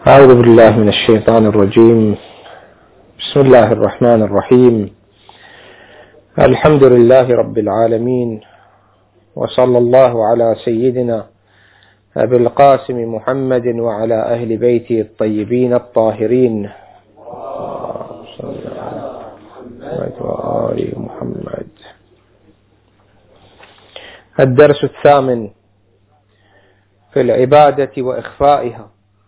أعوذ بالله من الشيطان الرجيم. بسم الله الرحمن الرحيم. الحمد لله رب العالمين، وصلى الله على سيدنا أبي القاسم محمد وعلى أهل بيته الطيبين الطاهرين وآل محمد. الدرس الثامن في العبادة وإخفائها.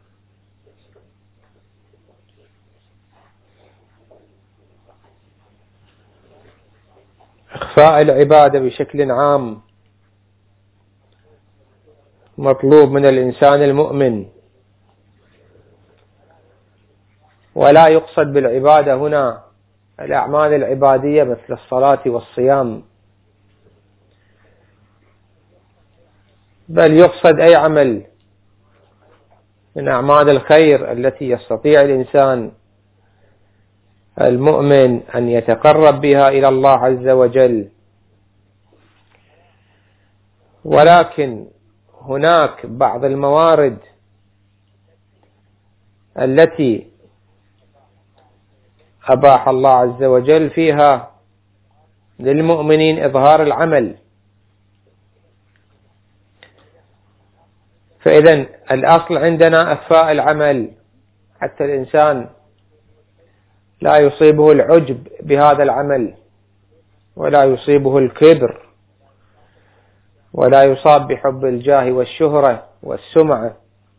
إخفاء العبادة بشكل عام مطلوب من الإنسان المؤمن، ولا يقصد بالعبادة هنا الأعمال العبادية مثل الصلاة والصيام، بل يقصد أي عمل من أعمال الخير التي يستطيع الإنسان المؤمن أن يتقرب بها إلى الله عز وجل. ولكن هناك بعض الموارد التي أباح الله عز وجل فيها للمؤمنين إظهار العمل، فإذا الأصل عندنا إخفاء العمل حتى الإنسان لا يصيبه العجب بهذا العمل، ولا يصيبه الكبر، ولا يصاب بحب الجاه والشهرة والسمعة،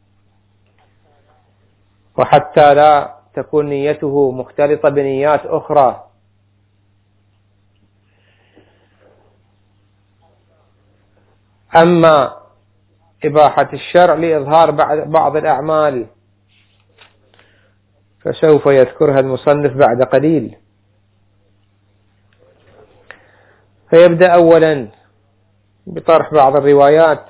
وحتى لا تكون نيته مختلطة بنيات أخرى. أما إباحة الشرع لإظهار بعض الأعمال فسوف يذكرها المصنف بعد قليل. فيبدأ أولا بطرح بعض الروايات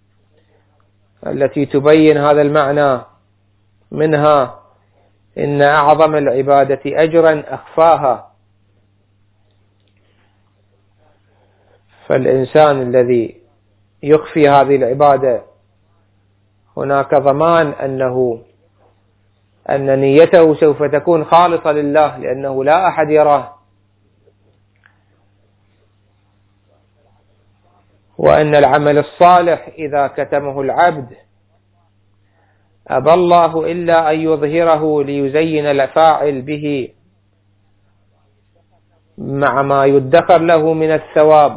التي تبين هذا المعنى، منها إن أعظم العبادة أجرا أخفاها. فالإنسان الذي يخفي هذه العبادة هناك ضمان أن نيته سوف تكون خالصة لله، لأنه لا أحد يراه، وأن العمل الصالح إذا كتمه العبد أبى الله إلا أن يظهره ليزين الفاعل به مع ما يدخر له من الثواب.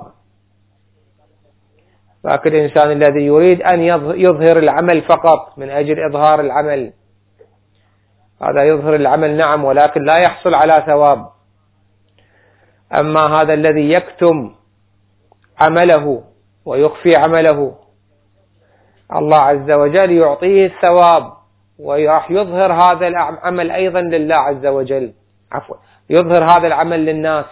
لكن الإنسان الذي يريد أن يظهر العمل فقط من أجل إظهار العمل، هذا يظهر العمل نعم، ولكن لا يحصل على ثواب. أما هذا الذي يكتم عمله ويخفي عمله، الله عز وجل يعطيه الثواب، وراح يظهر هذا العمل أيضا لله عز وجل، يظهر هذا العمل للناس.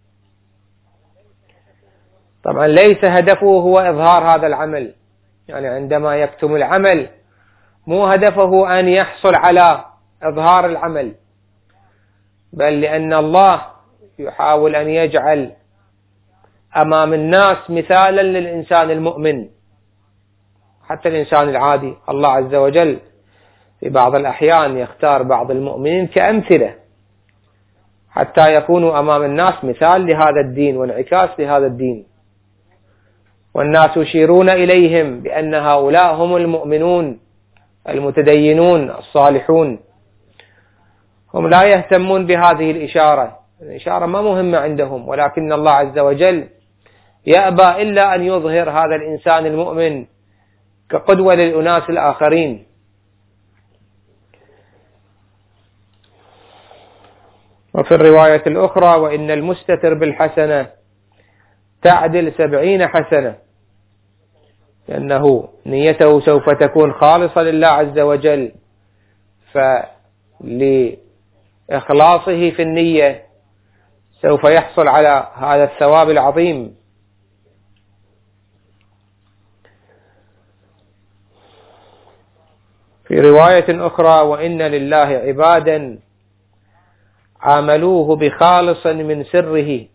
طبعا ليس هدفه هو إظهار هذا العمل، يعني عندما يكتم العمل مو هدفه أن يحصل على إظهار العمل، بل لأن الله يحاول أن يجعل أمام الناس مثالا للإنسان المؤمن. حتى الإنسان العادي الله عز وجل في بعض الأحيان يختار بعض المؤمنين كأمثلة حتى يكونوا أمام الناس مثال لهذا الدين وانعكاس لهذا الدين، والناس يشيرون إليهم بأن هؤلاء هم المؤمنون المتدينون الصالحون. هم لا يهتمون بهذه الإشارة ما مهمة عندهم، ولكن الله عز وجل يأبى إلا أن يظهر هذا الإنسان المؤمن كقدوة للأناس الآخرين. وفي الرواية الأخرى: وإن المستتر بالحسنة تعدل 70 حسنة، لأنه نيته سوف تكون خالصة لله عز وجل، فلإخلاصه في النية سوف يحصل على هذا الثواب العظيم. في رواية أخرى: وإن لله عبادا عاملوه بخالص من سره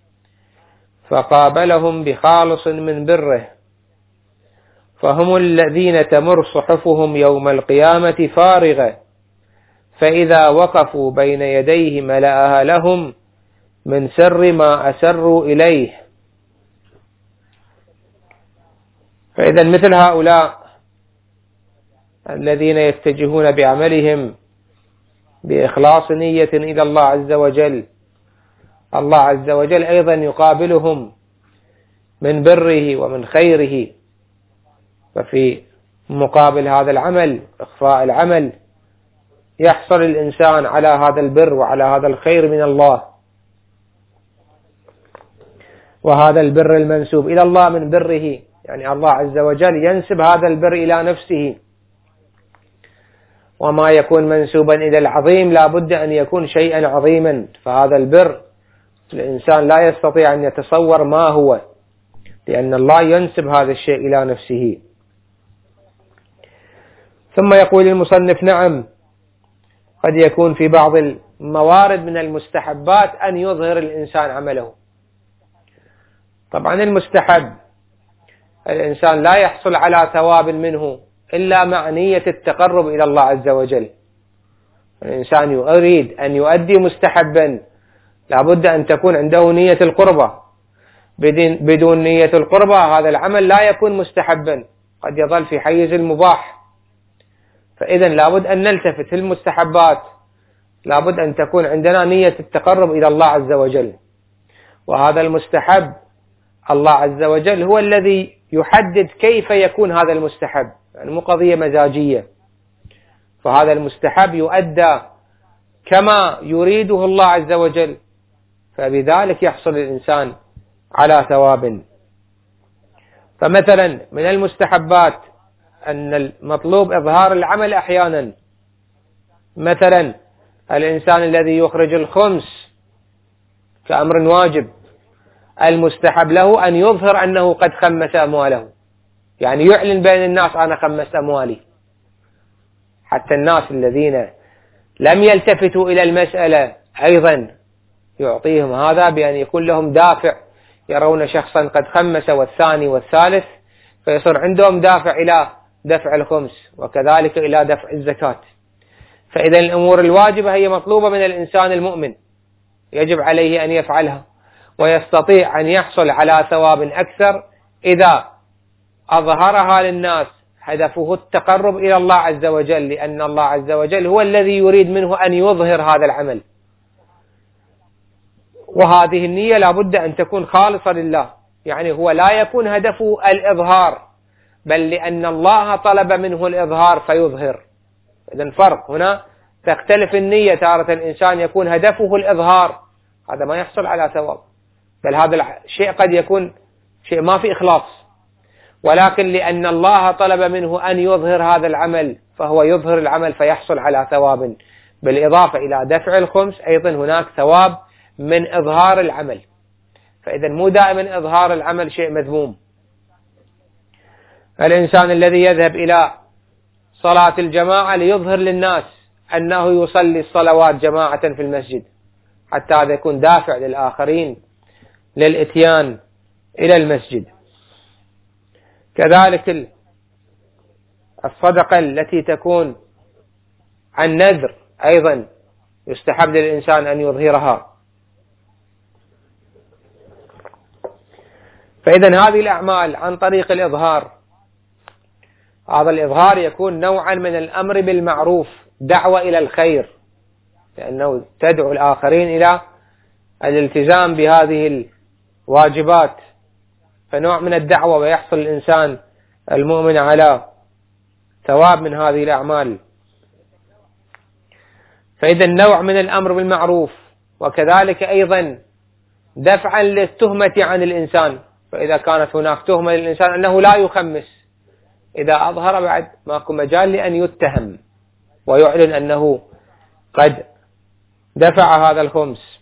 فقابلهم بخالص من بره، فهم الذين تمر صحفهم يوم القيامة فارغة فإذا وقفوا بين يديه ملأها لهم من سر ما أسروا إليه. فإذا مثل هؤلاء الذين يتجهون بعملهم بإخلاص نية إلى الله عز وجل، الله عز وجل أيضا يقابلهم من بره ومن خيره. ففي مقابل هذا العمل، إخفاء العمل، يحصل الإنسان على هذا البر وعلى هذا الخير من الله. وهذا البر المنسوب إلى الله من بره، يعني الله عز وجل ينسب هذا البر إلى نفسه. وما يكون منسوبا إلى العظيم لا بد أن يكون شيئا عظيما. فهذا البر الإنسان لا يستطيع أن يتصور ما هو، لأن الله ينسب هذا الشيء إلى نفسه. ثم يقول المصنف: نعم، قد يكون في بعض الموارد من المستحبات أن يظهر الإنسان عمله. طبعا المستحب الإنسان لا يحصل على ثواب منه إلا مع نية التقرب إلى الله عز وجل. الإنسان يريد أن يؤدي مستحبا لابد أن تكون عنده نية القربة. بدون نية القربة هذا العمل لا يكون مستحبا، قد يظل في حيز المباح. فإذا لابد أن نلتفت في المستحبات، لابد أن تكون عندنا نية التقرب إلى الله عز وجل. وهذا المستحب الله عز وجل هو الذي يحدد كيف يكون هذا المستحب، يعني مو قضية مزاجية. فهذا المستحب يؤدى كما يريده الله عز وجل، فبذلك يحصل الإنسان على ثواب. فمثلا من المستحبات أن المطلوب إظهار العمل أحيانا. مثلا الإنسان الذي يخرج الخمس كأمر واجب، المستحب له أن يظهر أنه قد خمس أمواله، يعني يعلن بين الناس: أنا خمست أموالي. حتى الناس الذين لم يلتفتوا إلى المسألة أيضا يعطيهم هذا بأن يكون لهم دافع، يرون شخصا قد خمس والثاني والثالث، فيصير عندهم دافع إلى دفع الخمس وكذلك إلى دفع الزكاة. فإذا الأمور الواجبة هي مطلوبة من الإنسان المؤمن، يجب عليه أن يفعلها، ويستطيع أن يحصل على ثواب أكثر إذا أظهرها للناس، هدفه التقرب إلى الله عز وجل، لأن الله عز وجل هو الذي يريد منه أن يظهر هذا العمل. وهذه النية لا بد أن تكون خالصة لله، يعني هو لا يكون هدفه الإظهار، بل لأن الله طلب منه الإظهار فيظهر. إذن فرق هنا، تختلف النية. تارة الإنسان يكون هدفه الإظهار، هذا ما يحصل على ثواب، بل هذا الشيء قد يكون شيء ما في إخلاص، ولكن لأن الله طلب منه أن يظهر هذا العمل فهو يظهر العمل فيحصل على ثواب. بالإضافة إلى دفع الخمس أيضا هناك ثواب من إظهار العمل. فإذا مو دائما إظهار العمل شيء مذموم. الإنسان الذي يذهب إلى صلاة الجماعة ليظهر للناس أنه يصلي الصلوات جماعة في المسجد، حتى هذا يكون دافع للآخرين للإتيان إلى المسجد. كذلك الصدقة التي تكون عن نذر أيضا يستحب للإنسان أن يظهرها. فإذا هذه الأعمال عن طريق الإظهار، هذا الإظهار يكون نوعا من الأمر بالمعروف، دعوة إلى الخير، لأنه تدعو الآخرين إلى الالتزام بهذه الواجبات، فنوع من الدعوة، ويحصل الإنسان المؤمن على ثواب من هذه الأعمال. فإذا نوع من الأمر بالمعروف، وكذلك أيضا دفعا للتهمة عن الإنسان. فإذا كانت هناك تهمة للإنسان أنه لا يخمس، إذا أظهر بعد ماكو مجال لأن يتهم ويعلن أنه قد دفع هذا الخمس.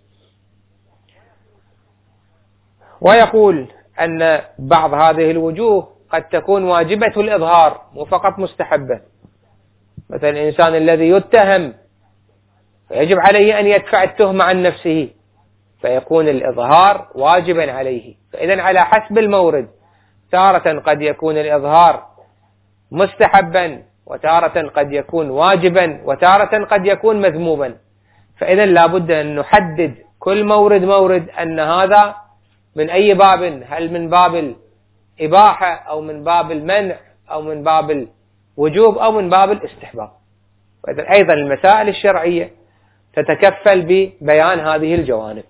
ويقول أن بعض هذه الوجوه قد تكون واجبة الإظهار مو فقط مستحبة. مثلا الإنسان الذي يتهم يجب عليه أن يدفع التهمة عن نفسه، فيكون الإظهار واجبا عليه. فإذا على حسب المورد، تارة قد يكون الإظهار مستحبا وتارة قد يكون واجبا، وتارة قد يكون مذموما. فإذا لابد أن نحدد كل مورد أن هذا من أي باب، هل من باب الإباحة أو من باب المنع أو من باب الوجوب أو من باب الاستحباب. وإذا أيضا المسائل الشرعية تتكفل ببيان هذه الجوانب.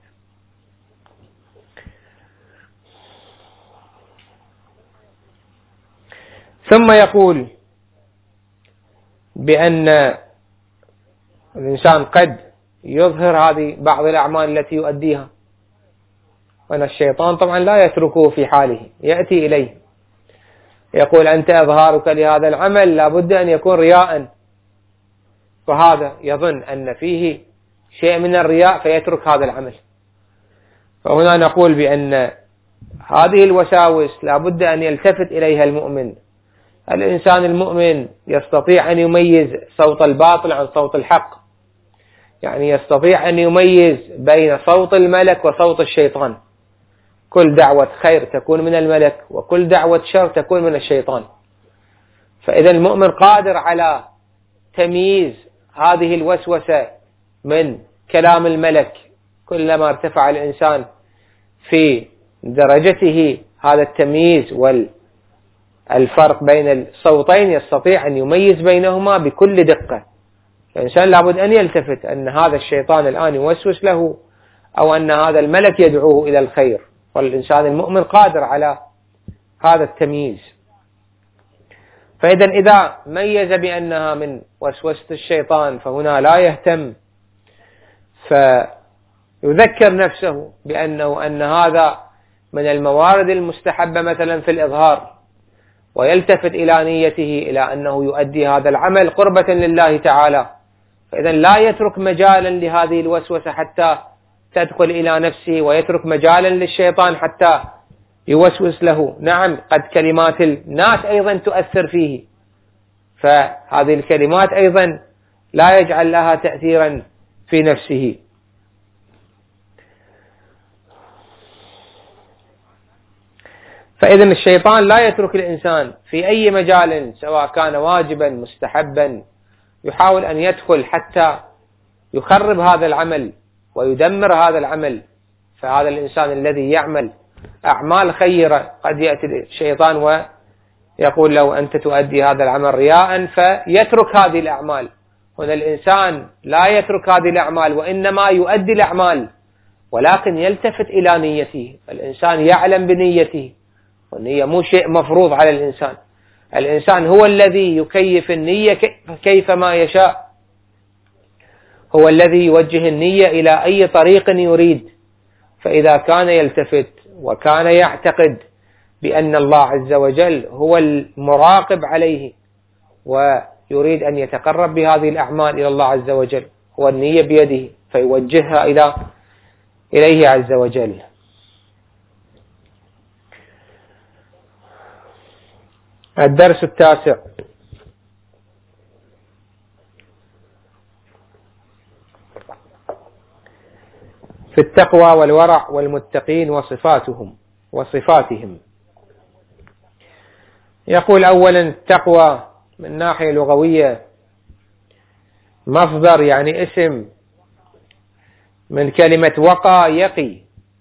ثم يقول بأن الإنسان قد يظهر هذه بعض الأعمال التي يؤديها، وأن الشيطان طبعا لا يتركه في حاله، يأتي إليه يقول أنت إظهارك لهذا العمل لابد أن يكون رياء، فهذا يظن أن فيه شيء من الرياء فيترك هذا العمل. فهنا نقول بأن هذه الوساوس لابد أن يلتفت إليها المؤمن. الإنسان المؤمن يستطيع أن يميز صوت الباطل عن صوت الحق، يعني يستطيع أن يميز بين صوت الملك وصوت الشيطان. كل دعوة خير تكون من الملك، وكل دعوة شر تكون من الشيطان. فإذا المؤمن قادر على تمييز هذه الوسوسة من كلام الملك. كلما ارتفع الإنسان في درجته هذا التمييز والفرق بين الصوتين يستطيع أن يميز بينهما بكل دقة. الإنسان لابد أن يلتفت أن هذا الشيطان الآن يوسوس له، أو أن هذا الملك يدعوه إلى الخير، والإنسان المؤمن قادر على هذا التمييز. فإذا إذا ميز بأنها من وسوسة الشيطان فهنا لا يهتم، فيذكر نفسه أن هذا من الموارد المستحبة مثلا في الإظهار، ويلتفت إلى نيته إلى أنه يؤدي هذا العمل قربة لله تعالى. فإذا لا يترك مجالا لهذه الوسوسة حتى تدخل إلى نفسه، ويترك مجالا للشيطان حتى يوسوس له. نعم قد كلمات الناس أيضا تؤثر فيه، فهذه الكلمات أيضا لا يجعل لها تأثيرا في نفسه. فإذا الشيطان لا يترك الإنسان في أي مجال سواء كان واجبا مستحبا، يحاول أن يدخل حتى يخرب هذا العمل ويدمر هذا العمل. فهذا الإنسان الذي يعمل أعمال خيرة قد يأتي الشيطان ويقول له أنت تؤدي هذا العمل رياء، فيترك هذه الأعمال. هنا الإنسان لا يترك هذه الأعمال، وإنما يؤدي الأعمال، ولكن يلتفت إلى نيته. الإنسان يعلم بنيته، والنية مو شيء مفروض على الإنسان. الإنسان هو الذي يكيف النية كيفما يشاء، هو الذي يوجه النية إلى أي طريق يريد. فإذا كان يلتفت وكان يعتقد بأن الله عز وجل هو المراقب عليه ويريد أن يتقرب بهذه الأعمال إلى الله عز وجل، هو النية بيده فيوجهها إليه عز وجل. الدرس التاسع: في التقوى والورع والمتقين وصفاتهم. يقول أولا التقوى من ناحية لغوية مصدر، يعني اسم من كلمة وقى يقي.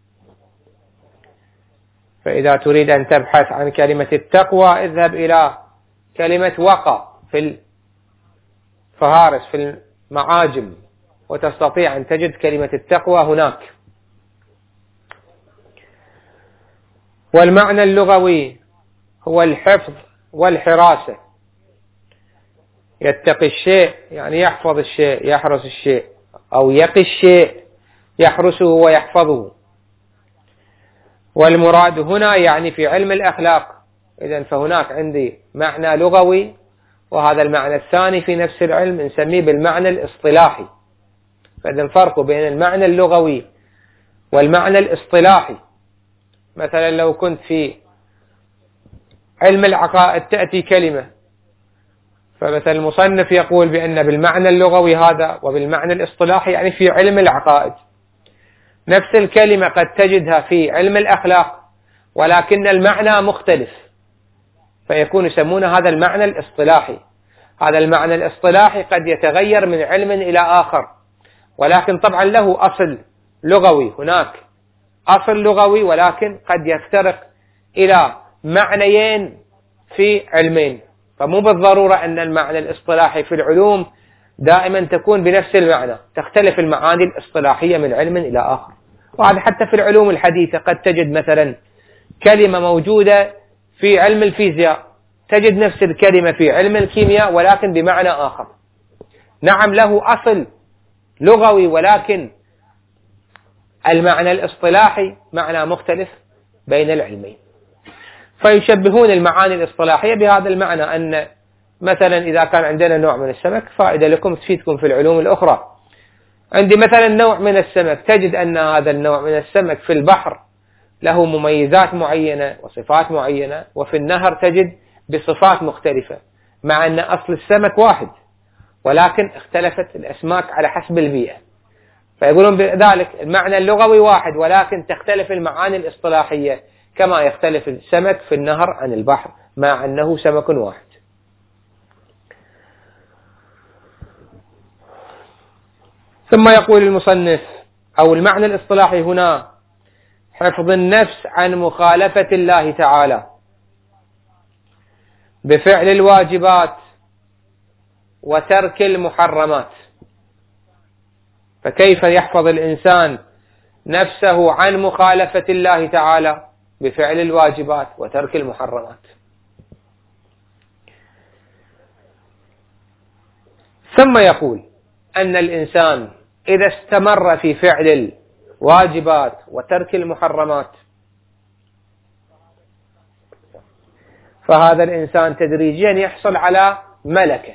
فإذا تريد أن تبحث عن كلمة التقوى اذهب إلى كلمة وقى في الفهارس في المعاجم، وتستطيع أن تجد كلمة التقوى هناك. والمعنى اللغوي هو الحفظ والحراسة. يتقي الشيء يعني يحفظ الشيء، يحرس الشيء، أو يقي الشيء يحرسه ويحفظه. والمراد هنا يعني في علم الأخلاق. إذن فهناك عندي معنى لغوي، وهذا المعنى الثاني في نفس العلم نسميه بالمعنى الاصطلاحي. فإذن فرق بين المعنى اللغوي والمعنى الاصطلاحي. مثلا لو كنت في علم العقائد تأتي كلمة، فمثلا المصنف يقول بأن بالمعنى اللغوي هذا وبالمعنى الاصطلاحي يعني في علم العقائد. نفس الكلمة قد تجدها في علم الأخلاق ولكن المعنى مختلف، فيكون يسمون هذا المعنى الاصطلاحي. هذا المعنى الاصطلاحي قد يتغير من علم إلى آخر، ولكن طبعا له أصل لغوي، هناك أصل لغوي، ولكن قد يفترق إلى معنيين في علمين، فمو بالضرورة أن المعنى الاصطلاحي في العلوم دائما تكون بنفس المعنى، تختلف المعاني الاصطلاحية من علم إلى آخر. وهذا حتى في العلوم الحديثة قد تجد مثلا كلمة موجودة في علم الفيزياء، تجد نفس الكلمة في علم الكيمياء ولكن بمعنى آخر. نعم له أصل لغوي، ولكن المعنى الاصطلاحي معنى مختلف بين العلمين. فيشبهون المعاني الاصطلاحية بهذا المعنى، أن مثلا إذا كان عندنا نوع من السمك، فائدة لكم تفيدكم في العلوم الأخرى، عندي مثلا نوع من السمك، تجد أن هذا النوع من السمك في البحر له مميزات معينة وصفات معينة، وفي النهر تجد بصفات مختلفة، مع أن أصل السمك واحد ولكن اختلفت الأسماك على حسب البيئة. فيقولون بذلك المعنى اللغوي واحد ولكن تختلف المعاني الاصطلاحية، كما يختلف السمك في النهر عن البحر مع أنه سمك واحد. ثم يقول المصنف: أو المعنى الاصطلاحي هنا حفظ النفس عن مخالفة الله تعالى بفعل الواجبات وترك المحرمات. فكيف يحفظ الإنسان نفسه عن مخالفة الله تعالى بفعل الواجبات وترك المحرمات؟ ثم يقول أن الإنسان إذا استمر في فعل الواجبات وترك المحرمات، فهذا الإنسان تدريجيا يحصل على ملكة،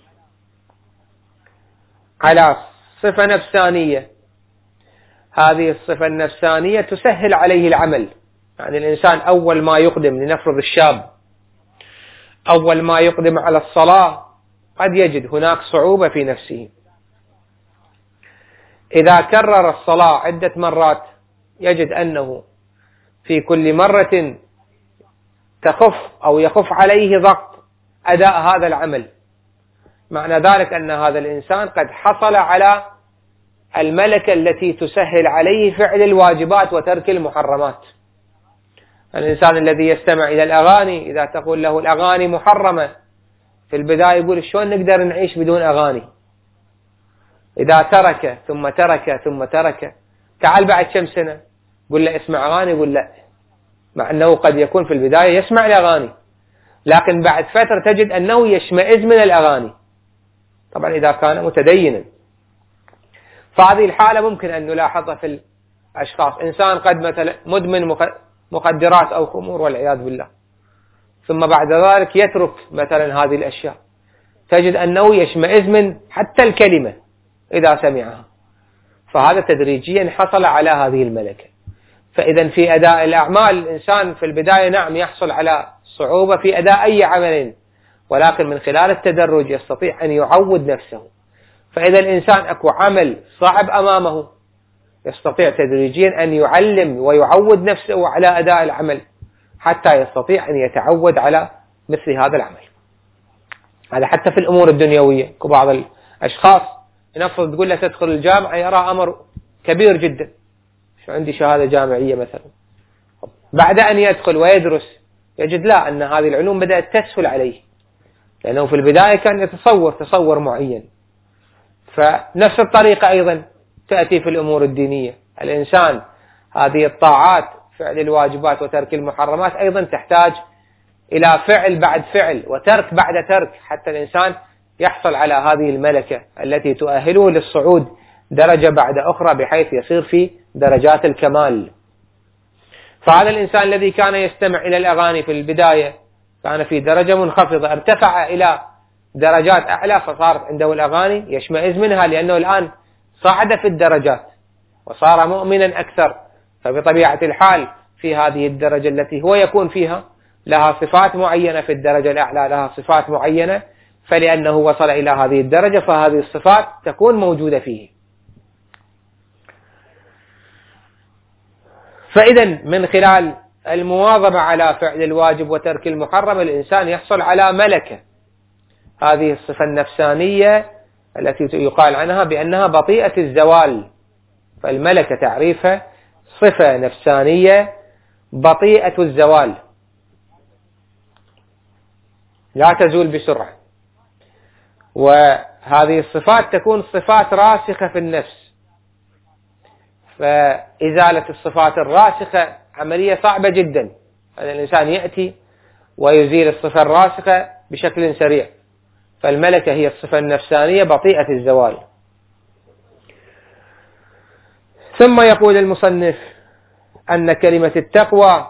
على صفة نفسانية. هذه الصفة النفسانية تسهل عليه العمل. يعني الإنسان أول ما يقدم، لنفرض الشاب أول ما يقدم على الصلاة قد يجد هناك صعوبة في نفسه، إذا كرر الصلاة عدة مرات يجد أنه في كل مرة تخف أو يخف عليه ضغط أداء هذا العمل. معنى ذلك أن هذا الإنسان قد حصل على الملكة التي تسهل عليه فعل الواجبات وترك المحرمات. الإنسان الذي يستمع إلى الأغاني، إذا تقول له الأغاني محرمة، في البداية يقول شلون نقدر نعيش بدون أغاني؟ إذا ترك ثم ترك ثم ترك، تعال بعد كم سنة قل له اسمع أغاني، يقول لا، مع أنه قد يكون في البداية يسمع الأغاني، لكن بعد فترة تجد أنه يشمئز من الأغاني، طبعا إذا كان متدينا. فهذه الحالة ممكن أن نلاحظها في الأشخاص. إنسان قد مثلا مدمن مخدرات أو خمور والعياذ بالله، ثم بعد ذلك يترك مثلا هذه الأشياء، تجد أنه يشمئز من حتى الكلمة إذا سمعها، فهذا تدريجيا حصل على هذه الملكة. فإذا في أداء الأعمال الإنسان في البداية نعم يحصل على صعوبة في أداء أي عمل، ولكن من خلال التدرج يستطيع أن يعود نفسه. فإذا الإنسان أكو عمل صعب أمامه يستطيع تدريجيا أن يعلم ويعود نفسه على أداء العمل حتى يستطيع أن يتعود على مثل هذا العمل. هذا حتى في الأمور الدنيوية. بعض الأشخاص نفرض تقول له تدخل الجامعة يرى أمر كبير جدا، شو عندي شهادة جامعية مثلا، بعد أن يدخل ويدرس يجد لا، أن هذه العلوم بدأت تسهل عليه، لأنه في البداية كان يتصور تصور معين. فنفس الطريقة أيضا تأتي في الأمور الدينية. الإنسان هذه الطاعات فعل الواجبات وترك المحرمات أيضا تحتاج إلى فعل بعد فعل وترك بعد ترك، حتى الإنسان يحصل على هذه الملكة التي تؤهله للصعود درجة بعد أخرى بحيث يصير في درجات الكمال. فهذا الإنسان الذي كان يستمع إلى الأغاني في البداية كان في درجة منخفضة، ارتفع إلى درجات أعلى فصارت عنده الأغاني يشمئز منها، لأنه الآن صعد في الدرجات وصار مؤمنا أكثر. فبطبيعة الحال في هذه الدرجة التي هو يكون فيها لها صفات معينة، في الدرجة الأعلى لها صفات معينة، فلأنه وصل إلى هذه الدرجة فهذه الصفات تكون موجودة فيه. فإذا من خلال المواظبة على فعل الواجب وترك المحرم الإنسان يحصل على ملكة، هذه الصفة النفسانية التي يقال عنها بأنها بطيئة الزوال. فالملكة تعريفها صفة نفسانية بطيئة الزوال، لا تزول بسرعة. وهذه الصفات تكون صفات راسخة في النفس، فإزالة الصفات الراسخة عملية صعبة جدا. أن الإنسان يأتي ويزيل الصفة الراسخة بشكل سريع. فالملكة هي الصفة النفسانية بطيئة الزوال. ثم يقول المصنف أن كلمة التقوى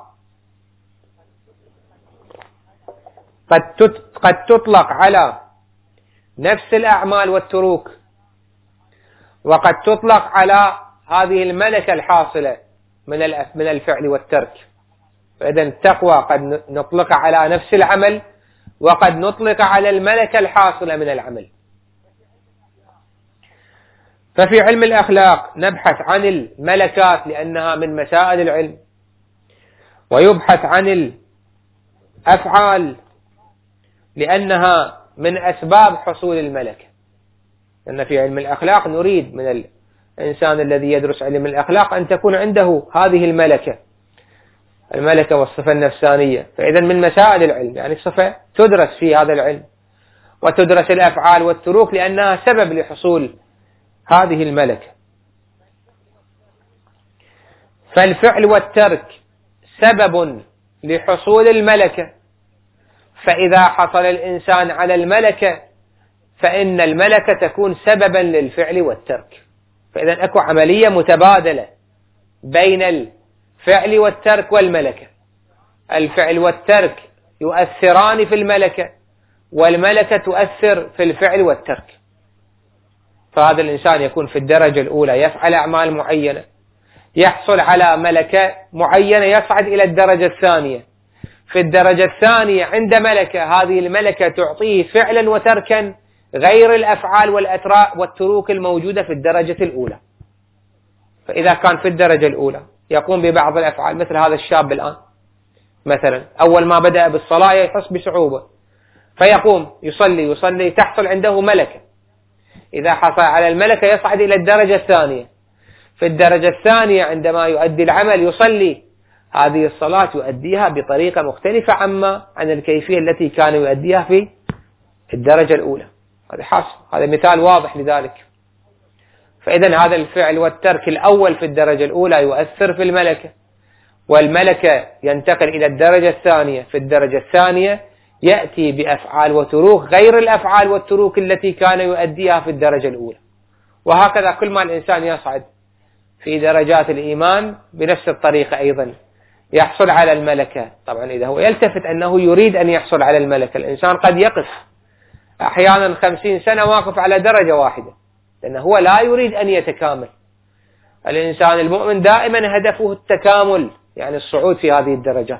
قد تطلق على نفس الأعمال والتروك، وقد تطلق على هذه الملكة الحاصلة من الفعل والترك. فإذا التقوى قد نطلق على نفس العمل، وقد نطلق على الملكة الحاصلة من العمل. ففي علم الأخلاق نبحث عن الملكات لأنها من مسائل العلم، ويبحث عن الأفعال لأنها من أسباب حصول الملكة. لأن في علم الأخلاق نريد من الإنسان الذي يدرس علم الأخلاق أن تكون عنده هذه الملكة والصفة النفسانية. فإذا من مسائل العلم، يعني الصفة تدرس في هذا العلم، وتدرس الأفعال والتروك لأنها سبب لحصول هذه الملكة. فالفعل والترك سبب لحصول الملكة، فإذا حصل الإنسان على الملكة فإن الملكة تكون سببا للفعل والترك. فإذا أكو عملية متبادلة بين الفعل والترك والملكة. الفعل والترك يؤثران في الملكة، والملكة تؤثر في الفعل والترك. فهذا الإنسان يكون في الدرجة الأولى يفعل أعمال معينة، يحصل على ملكة معينة، يصعد إلى الدرجة الثانية. في الدرجة الثانية عند ملكة، هذه الملكة تعطيه فعلا وتركا غير الأفعال والتروك الموجودة في الدرجة الأولى. فإذا كان في الدرجة الأولى يقوم ببعض الأفعال، مثل هذا الشاب الآن مثلا أول ما بدأ بالصلاة يحس بصعوبة، فيقوم يصلي تحصل عنده ملكة. إذا حصل على الملكة يصعد إلى الدرجة الثانية. في الدرجة الثانية عندما يؤدي العمل يصلي هذه الصلاة يؤديها بطريقة مختلفة عن الكيفية التي كان يؤديها في الدرجة الأولى. هذا حاصل، هذا مثال واضح لذلك. فإذا هذا الفعل والترك الأول في الدرجة الأولى يؤثر في الملكة، والملكة ينتقل إلى الدرجة الثانية. في الدرجة الثانية يأتي بأفعال وتروك غير الأفعال والتروك التي كان يؤديها في الدرجة الأولى. وهكذا كل ما الإنسان يصعد في درجات الإيمان بنفس الطريقة أيضا يحصل على الملكة. طبعا إذا هو يلتفت أنه يريد أن يحصل على الملكة، الإنسان قد يقف أحيانا 50 سنة واقف على درجة واحدة، لأنه هو لا يريد أن يتكامل. الإنسان المؤمن دائما هدفه التكامل، يعني الصعود في هذه الدرجات.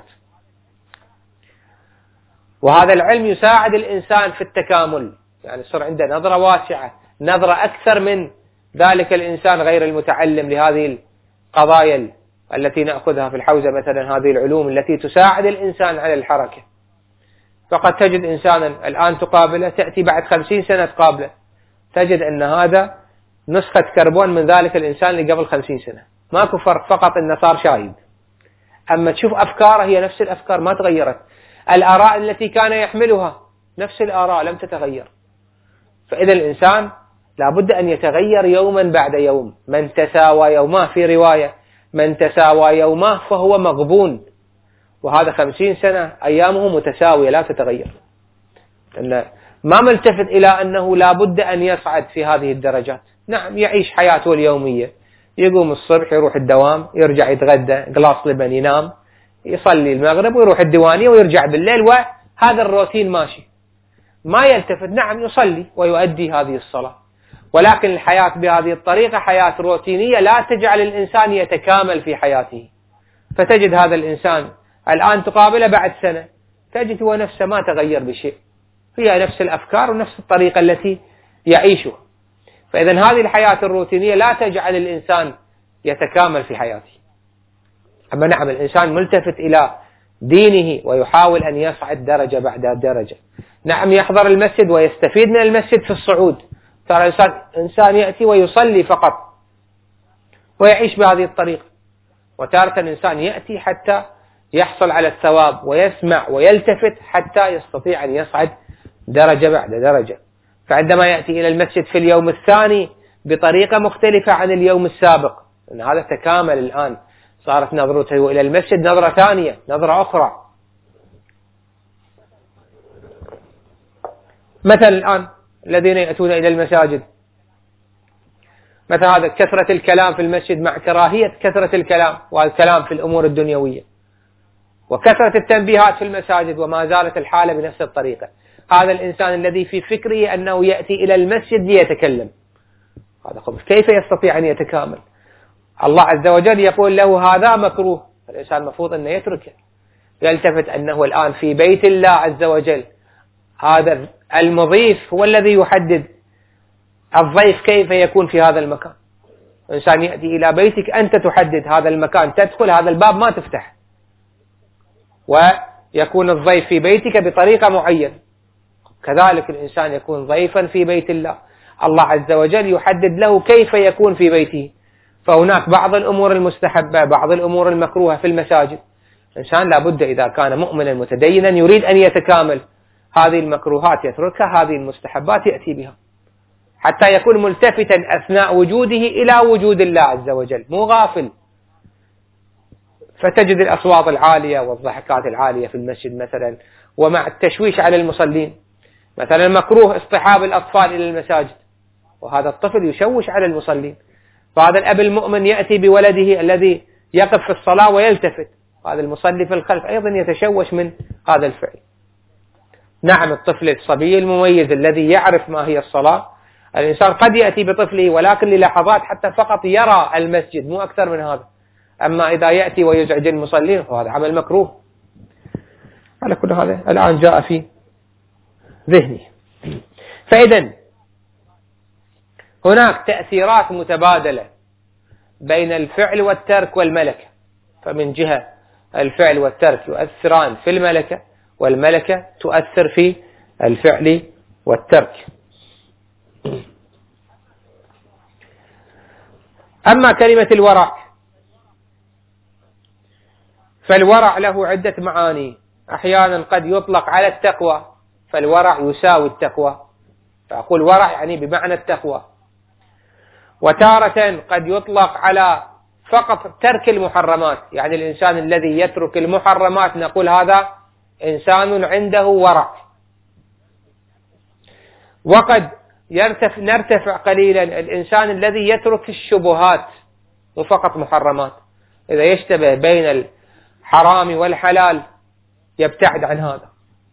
وهذا العلم يساعد الإنسان في التكامل، يعني يصير عنده نظرة واسعة، نظرة أكثر من ذلك الإنسان غير المتعلم لهذه القضايا التي نأخذها في الحوزة، مثلا هذه العلوم التي تساعد الإنسان على الحركة. فقد تجد إنسانا الآن تقابله، تأتي بعد 50 سنة تقابله، تجد أن هذا نسخة كربون من ذلك الإنسان اللي قبل 50 سنة. ماكو فرق، فقط أنه صار شايب. أما تشوف أفكاره هي نفس الأفكار ما تغيرت، الآراء التي كان يحملها نفس الآراء لم تتغير. فإذا الإنسان لابد أن يتغير يوما بعد يوم. من تساوى يومه، في رواية من تساوى يومه فهو مغبون. وهذا 50 سنة أيامه متساوية لا تتغير، لأن ما ملتفت إلى أنه لابد أن يصعد في هذه الدرجات. نعم يعيش حياته اليومية، يقوم الصبح يروح الدوام، يرجع يتغدى قلاص لبن، ينام، يصلي المغرب ويروح الديوانية ويرجع بالليل، وهذا الروتين ماشي ما يلتفت. نعم يصلي ويؤدي هذه الصلاة، ولكن الحياة بهذه الطريقة حياة روتينية لا تجعل الإنسان يتكامل في حياته. فتجد هذا الإنسان الآن تقابله بعد سنة تجد هو نفسه ما تغير بشيء، هي نفس الأفكار ونفس الطريقة التي يعيشها. فإذا هذه الحياة الروتينية لا تجعل الإنسان يتكامل في حياته. أما نعم الإنسان ملتفت إلى دينه ويحاول أن يصعد درجة بعد درجة، نعم يحضر المسجد ويستفيد من المسجد في الصعود. ترى إنسان يأتي ويصلي فقط ويعيش بهذه الطريقة، وتارة الإنسان يأتي حتى يحصل على الثواب ويسمع ويلتفت حتى يستطيع أن يصعد درجة بعد درجة. فعندما يأتي إلى المسجد في اليوم الثاني بطريقة مختلفة عن اليوم السابق، إن هذا تكامل الآن، صارت نظرته إلى المسجد نظرة ثانية، نظرة أخرى. مثل الآن الذين يأتون إلى المساجد، مثل هذا كثرة الكلام في المسجد مع كراهية كثرة الكلام والكلام في الأمور الدنيوية، وكثرة التنبيهات في المساجد، وما زالت الحالة بنفس الطريقة. هذا الإنسان الذي في فكره أنه يأتي إلى المسجد ليتكلم، هذا خبث، كيف يستطيع أن يتكامل؟ الله عز وجل يقول له هذا مكروه، الإنسان المفروض أنه يتركه، يلتفت أنه الآن في بيت الله عز وجل. هذا المضيف هو الذي يحدد الضيف كيف يكون في هذا المكان. إنسان يأتي إلى بيتك، أنت تحدد هذا المكان، تدخل هذا الباب ما تفتح، ويكون الضيف في بيتك بطريقة معينة. كذلك الإنسان يكون ضيفا في بيت الله، الله عز وجل يحدد له كيف يكون في بيته. فهناك بعض الأمور المستحبة، بعض الأمور المكروهة في المساجد. الإنسان لابد إذا كان مؤمنا متدينا يريد أن يتكامل، هذه المكروهات يتركها، هذه المستحبات يأتي بها، حتى يكون ملتفتا أثناء وجوده إلى وجود الله عز وجل، مو غافل. فتجد الأصوات العالية والضحكات العالية في المسجد مثلا، ومع التشويش على المصلين. مثلا مكروه اصطحاب الأطفال إلى المساجد، وهذا الطفل يشوش على المصلين. فهذا الأب المؤمن يأتي بولده الذي يقف في الصلاة ويلتفت، هذا المصلي في الخلف أيضا يتشوش من هذا الفعل. نعم الطفل الصبي المميز الذي يعرف ما هي الصلاة، الإنسان قد يأتي بطفله ولكن للحظات حتى فقط يرى المسجد، مو أكثر من هذا. أما إذا يأتي ويزعج المصلين فهذا عمل مكروه. على كل هذا الآن جاء في ذهني. فإذا هناك تأثيرات متبادلة بين الفعل والترك والملكة. فمن جهة الفعل والترك يؤثران في الملكة، والملكة تؤثر في الفعل والترك. أما كلمة الورع، فالورع له عدة معاني. أحيانا قد يطلق على التقوى، فالورع يساوي التقوى، فأقول ورع يعني بمعنى التقوى. وتارة قد يطلق على فقط ترك المحرمات، يعني الإنسان الذي يترك المحرمات نقول هذا إنسان عنده ورع. وقد نرتفع قليلا الإنسان الذي يترك الشبهات وفقط محرمات، إذا يشتبه بين الحرام والحلال يبتعد عن هذا.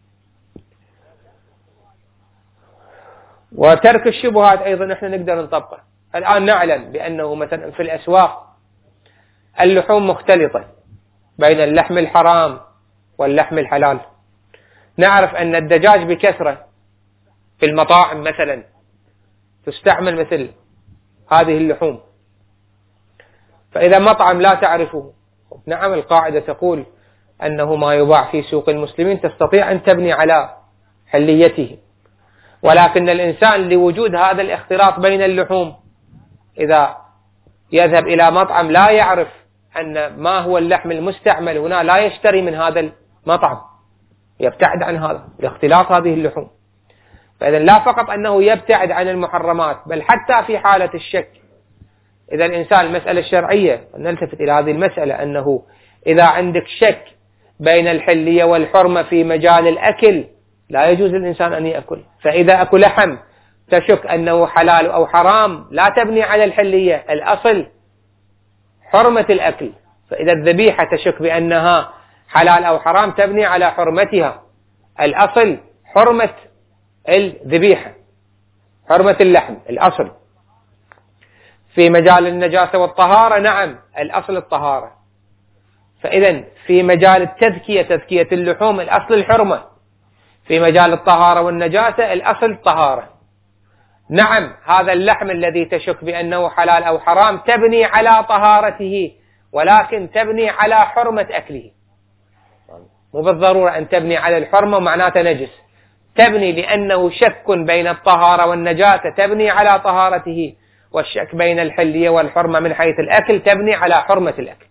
وترك الشبهات أيضا نحن نقدر نطبقه. الآن نعلم بأنه مثلا في الأسواق اللحوم مختلطة بين اللحم الحرام واللحم الحلال. نعرف أن الدجاج بكثرة في المطاعم مثلا تستعمل مثل هذه اللحوم. فإذا مطعم لا تعرفه، نعم القاعدة تقول أنه ما يباع في سوق المسلمين تستطيع أن تبني على حليته، ولكن الإنسان لوجود هذا الاختلاط بين اللحوم إذا يذهب إلى مطعم لا يعرف أن ما هو اللحم المستعمل هنا لا يشتري من هذا المطعم، يبتعد عن هذا لاختلاط هذه اللحوم. فإذا لا فقط أنه يبتعد عن المحرمات، بل حتى في حالة الشك. إذا الإنسان المسألة الشرعية نلتفت إلى هذه المسألة، أنه إذا عندك شك بين الحلية والحرمة في مجال الأكل لا يجوز للإنسان أن يأكل. فإذا أكل لحم تشك أنه حلال أو حرام لا تبني على الحلية، الأصل حرمة الأكل. فإذا الذبيحة تشك بأنها حلال أو حرام تبني على حرمتها، الأصل حرمة الذبيحة، حرمة اللحم الأصل. في مجال النجاسة والطهارة نعم الأصل الطهارة. فإذا في مجال التذكية، تذكية اللحوم، الأصل الحرمة. في مجال الطهارة والنجاسة الأصل الطهارة. نعم هذا اللحم الذي تشك بأنه حلال أو حرام تبني على طهارته، ولكن تبني على حرمة أكله. مو بالضرورة أن تبني على الحرمة ومعناته نجس، تبني لأنه شك بين الطهارة والنجاسة تبني على طهارته، والشك بين الحلية والحرمة من حيث الأكل تبني على حرمة الأكل.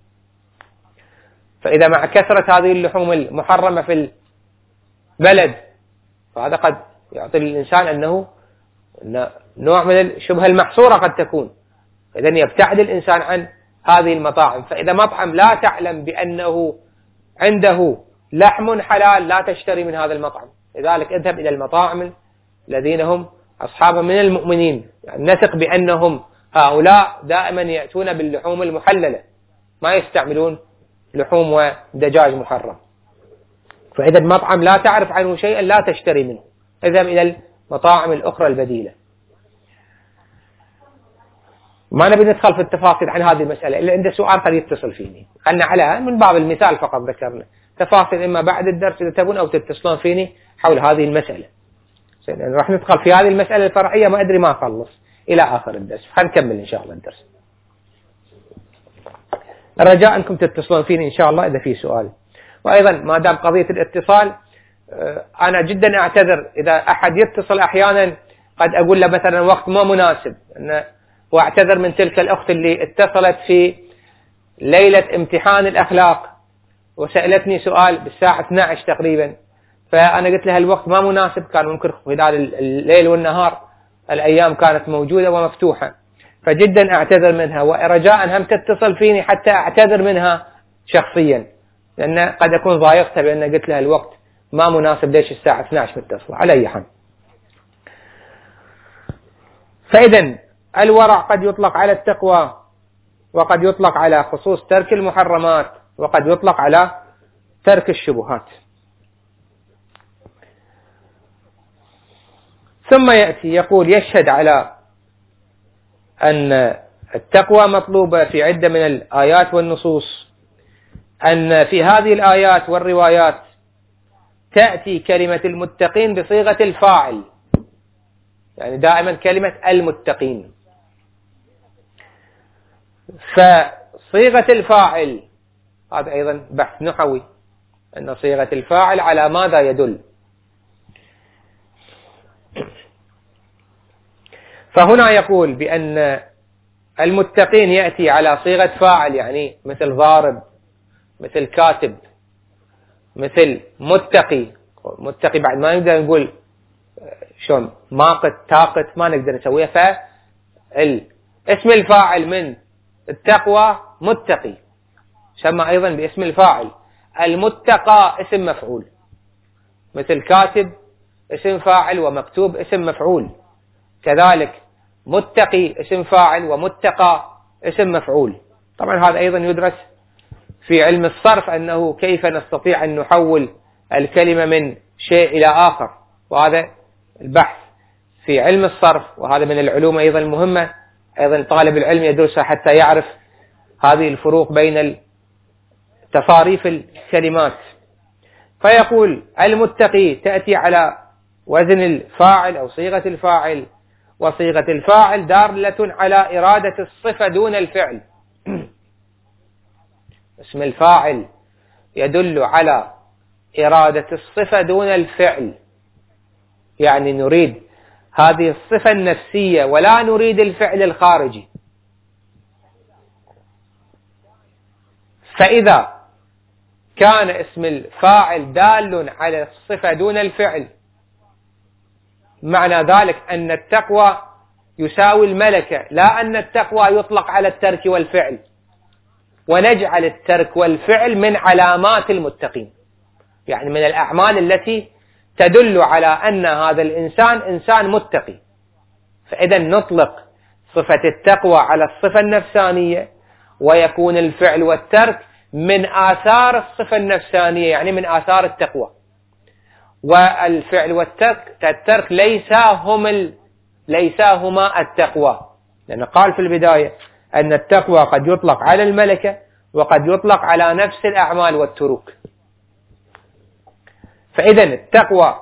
فإذا مع كثرة هذه اللحوم المحرمة في البلد فهذا قد يعطي الإنسان أنه نوع من الشبهة المحصورة قد تكون، إذن يبتعد الإنسان عن هذه المطاعم. فإذا مطعم لا تعلم بأنه عنده لحم حلال لا تشتري من هذا المطعم، لذلك اذهب إلى المطاعم الذين هم أصحاب من المؤمنين، يعني نثق بأنهم هؤلاء دائما يأتون باللحوم المحللة ما يستعملون لحوم ودجاج محرم. فإذا المطعم لا تعرف عنه شيئا لا تشتري منه، اذهب إلى المطاعم الأخرى البديلة. ما نبي ندخل في التفاصيل عن هذه المسألة، اللي عنده سؤال قد يتصل فيني، خلنا عليها من باب المثال فقط ذكرنا تفاصيل إما بعد الدرس إذا تبون أو تتصلون فيني حول هذه المسألة. راح ندخل في هذه المسألة الفرعية ما أدري ما أخلص إلى آخر الدرس، خلينا نكمل إن شاء الله الدرس. الرجاء أنكم تتصلون فيني إن شاء الله إذا في سؤال. وأيضا ما دام قضية الاتصال أنا جدا أعتذر إذا أحد يتصل أحيانا قد أقول له مثلا وقت ما مناسب، وأعتذر من تلك الأخت اللي اتصلت في ليلة امتحان الأخلاق وسألتني سؤال بالساعة 12 تقريبا، فأنا قلت لها الوقت ما مناسب، كان ممكن خلال الليل والنهار الأيام كانت موجودة ومفتوحة، فجدا أعتذر منها، ورجاء هم تتصل فيني حتى أعتذر منها شخصيا، لأن قد أكون ضايقتها بأن قلت لها الوقت ما مناسب ليش الساعة 12 متصلة. على أي حال، فإذا الورع قد يطلق على التقوى، وقد يطلق على خصوص ترك المحرمات، وقد يطلق على ترك الشبهات. ثم يأتي يقول يشهد على أن التقوى مطلوبة في عدة من الآيات والنصوص، أن في هذه الآيات والروايات تأتي كلمة المتقين بصيغة الفاعل، يعني دائما كلمة المتقين. فصيغة الفاعل هذا أيضا بحث نحوي، أن صيغة الفاعل على ماذا يدل. فهنا يقول بأن المتقين يأتي على صيغة فاعل، يعني مثل ضارب، مثل كاتب، مثل متقي. متقي بعد ما نقدر نقول شلون ماقت تاقت ما نقدر نسويها، فاسم الفاعل من التقوى متقي سمى أيضا باسم الفاعل. المتقى اسم مفعول، مثل كاتب اسم فاعل ومكتوب اسم مفعول، كذلك متقي اسم فاعل ومتقى اسم مفعول. طبعا هذا أيضا يدرس في علم الصرف، أنه كيف نستطيع أن نحول الكلمة من شيء إلى آخر، وهذا البحث في علم الصرف، وهذا من العلوم أيضا المهمة أيضا طالب العلم يدرسها حتى يعرف هذه الفروق بين تصاريف الكلمات. فيقول المتقي تأتي على وزن الفاعل أو صيغة الفاعل، وصيغة الفاعل دالة على إرادة الصفة دون الفعل. اسم الفاعل يدل على إرادة الصفة دون الفعل، يعني نريد هذه الصفة النفسية ولا نريد الفعل الخارجي. فإذا كان اسم الفاعل دال على الصفة دون الفعل، معنى ذلك أن التقوى يساوي الملكة، لا أن التقوى يطلق على الترك والفعل، ونجعل الترك والفعل من علامات المتقين، يعني من الأعمال التي تدل على أن هذا الإنسان إنسان متقي. فإذا نطلق صفة التقوى على الصفة النفسانية، ويكون الفعل والترك من آثار الصفة النفسانية، يعني من آثار التقوى. والفعل والترك ليس هما التقوى، لأن قال في البداية أن التقوى قد يطلق على الملكة وقد يطلق على نفس الأعمال والتروك. فإذا التقوى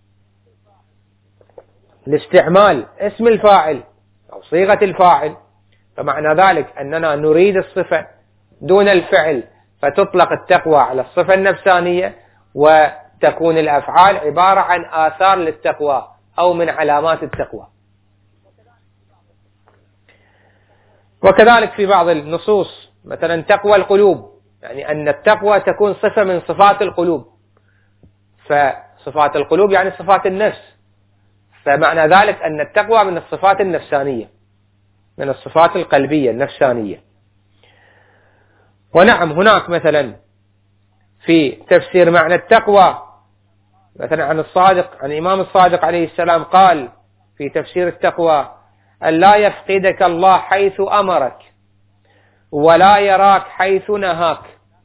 لاستعمال اسم الفاعل أو صيغة الفاعل، فمعنى ذلك أننا نريد الصفة دون الفعل، فتطلق التقوى على الصفة النفسانية، تكون الأفعال عبارة عن آثار للتقوى أو من علامات التقوى. وكذلك في بعض النصوص مثلا تقوى القلوب، يعني أن التقوى تكون صفة من صفات القلوب، فصفات القلوب يعني صفات النفس، فمعنى ذلك أن التقوى من الصفات النفسانية، من الصفات القلبية النفسانية. ونعم هناك مثلا في تفسير معنى التقوى مثلا عن الإمام الصادق عليه السلام قال في تفسير التقوى: أن لا يفقدك الله حيث أمرك ولا يراك حيث نهاك.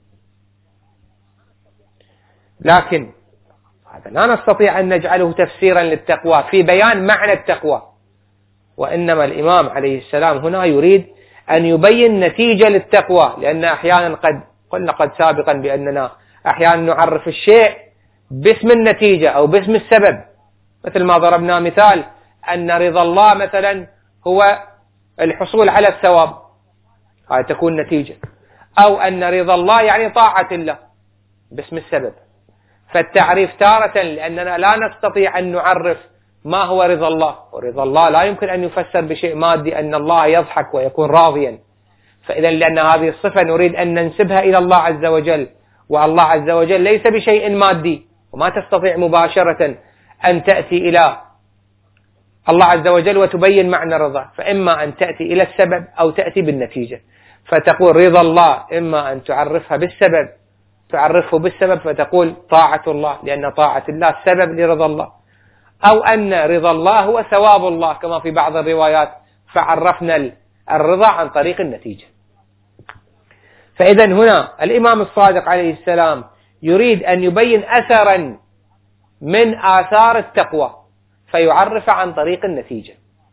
لكن هذا لا نستطيع أن نجعله تفسيرا للتقوى في بيان معنى التقوى، وإنما الإمام عليه السلام هنا يريد أن يبين نتيجة للتقوى، لأن أحيانا قلنا سابقا بأننا أحيانا نعرف الشيء باسم النتيجة أو باسم السبب، مثل ما ضربنا مثال أن رضا الله مثلا هو الحصول على الثواب، هذه تكون نتيجة، أو أن رضا الله يعني طاعة الله باسم السبب. فالتعريف تارة لأننا لا نستطيع أن نعرف ما هو رضا الله، ورضا الله لا يمكن أن يفسر بشيء مادي أن الله يضحك ويكون راضيا، فإذا لأن هذه الصفة نريد أن ننسبها إلى الله عز وجل، والله عز وجل ليس بشيء مادي، وما تستطيع مباشرة أن تأتي إلى الله عز وجل وتبين معنى الرضا، فإما أن تأتي إلى السبب أو تأتي بالنتيجة، فتقول رضا الله إما أن تعرفها بالسبب، تعرفه بالسبب فتقول طاعة الله لأن طاعة الله سبب لرضا الله، أو أن رضا الله هو ثواب الله كما في بعض الروايات، فعرفنا الرضا عن طريق النتيجة. فإذا هنا الإمام الصادق عليه السلام يريد أن يبين أثرا من آثار التقوى فيعرف عن طريق النتيجة،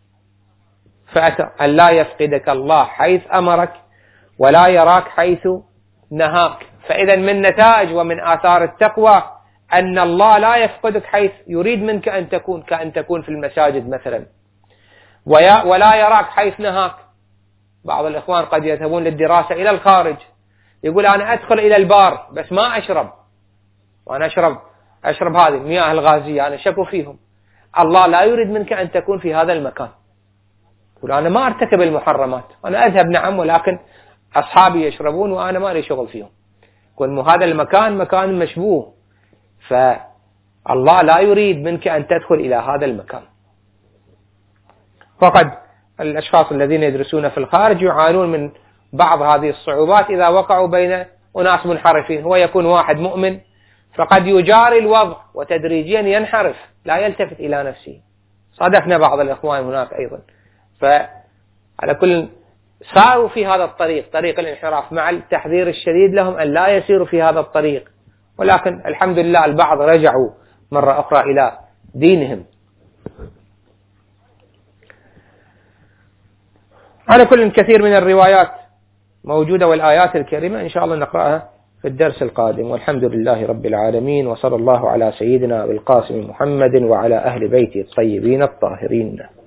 أن لا يفقدك الله حيث أمرك ولا يراك حيث نهاك. فإذا من نتائج ومن آثار التقوى أن الله لا يفقدك حيث يريد منك أن تكون، كأن تكون في المساجد مثلا، ولا يراك حيث نهاك. بعض الإخوان قد يذهبون للدراسة إلى الخارج، يقول أنا أدخل إلى البار بس ما أشرب، وأنا أشرب هذه المياه الغازية، أنا شكو فيهم. الله لا يريد منك أن تكون في هذا المكان، يقول أنا ما أرتكب المحرمات، أنا أذهب نعم ولكن أصحابي يشربون وأنا ما لي شغل فيهم، يقول هذا المكان مكان مشبوه، فالله لا يريد منك أن تدخل إلى هذا المكان. فقد الأشخاص الذين يدرسون في الخارج يعانون من بعض هذه الصعوبات إذا وقعوا بين أناس منحرفين، هو يكون واحد مؤمن فقد يجاري الوضع وتدريجيا ينحرف لا يلتفت إلى نفسه. صادفنا بعض الإخوان هناك أيضا، فعلى كل ساروا في هذا الطريق، طريق الانحراف، مع التحذير الشديد لهم أن لا يسيروا في هذا الطريق، ولكن الحمد لله البعض رجعوا مرة أخرى إلى دينهم. على كل كثير من الروايات موجودة والآيات الكريمة إن شاء الله نقرأها في الدرس القادم، والحمد لله رب العالمين، وصلى الله على سيدنا بالقاسم محمد وعلى أهل بيته الطيبين الطاهرين.